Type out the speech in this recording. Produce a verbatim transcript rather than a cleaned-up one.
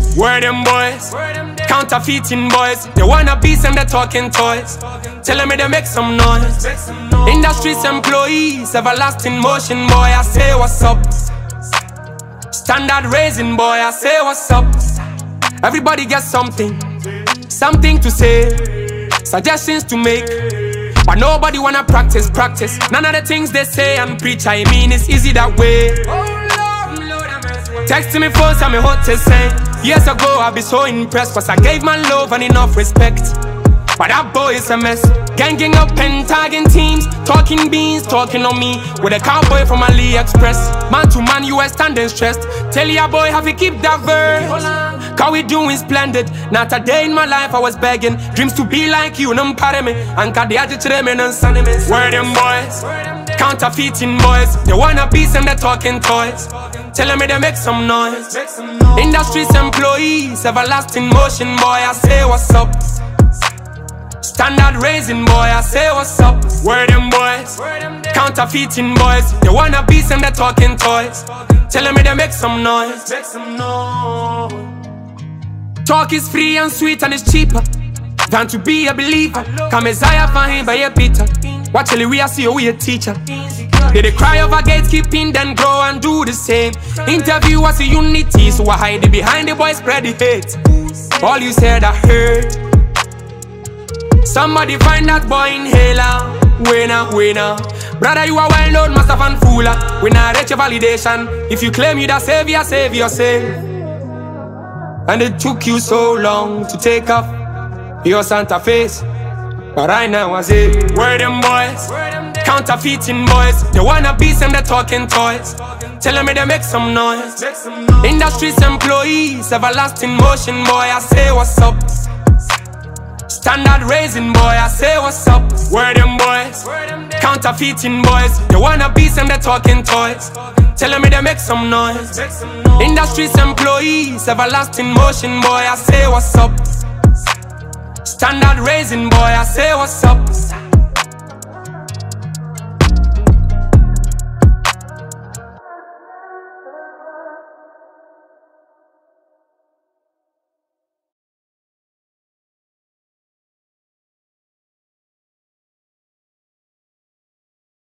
Where them boys? Counterfeiting boys. They wanna be some they talking toys. Telling me they make some noise. Industries employees, everlasting motion boy. I say what's up. Standard raising boy. I say what's up. Everybody gets something, something to say, suggestions to make, but nobody wanna practice, practice. None of the things they say and preach, I mean it's easy that way. Texting me phone, tell me what to say. Years ago I be so impressed, cause I gave my love and enough respect. But that boy is a mess. Ganging up and tagging teams, talking beans, talking on me with a cowboy from AliExpress. Man to man, you are standing stressed. Tell ya boy, have you keep that verse? Cause we doing splendid. Not a day in my life I was begging. Dreams to be like you, num pare me. And ka the agitate me none sunny me. Where them boys? Counterfeiting boys. They wanna be some they talking toys. Telling me they make some noise. Industries employees, everlasting motion boy. I say what's up. Standard raising boy, I say what's up. Where them boys? Counterfeiting boys. They wanna be some they talking toys. Telling me they make some noise. Talk is free and sweet and it's cheaper than to be a believer. Come Messiah for him by a Peter. Watch till we are see we a teacher. They they cry over gatekeeping, then grow and do the same. Interview was a unity, so I hide it behind the boy spread the hate. All you said I heard. Somebody find that boy inhaler. Winner, winner. Brother, you are well known, master and fooler. We not reach your validation. If you claim you the savior, save yourself. And it took you so long to take off your Santa face. But right now I say, where them boys? Counterfeiting boys. They wanna be some they talking toys. Telling me they make some noise. Industries employees, everlasting motion boy. I say what's up. Standard raising boy, I say what's up. Where them boys? Counterfeiting boys. They wanna be some they talking toys. Telling me they make some noise. Industries employees, everlasting motion boy. I say what's up. Standard raising boy, I say what's up.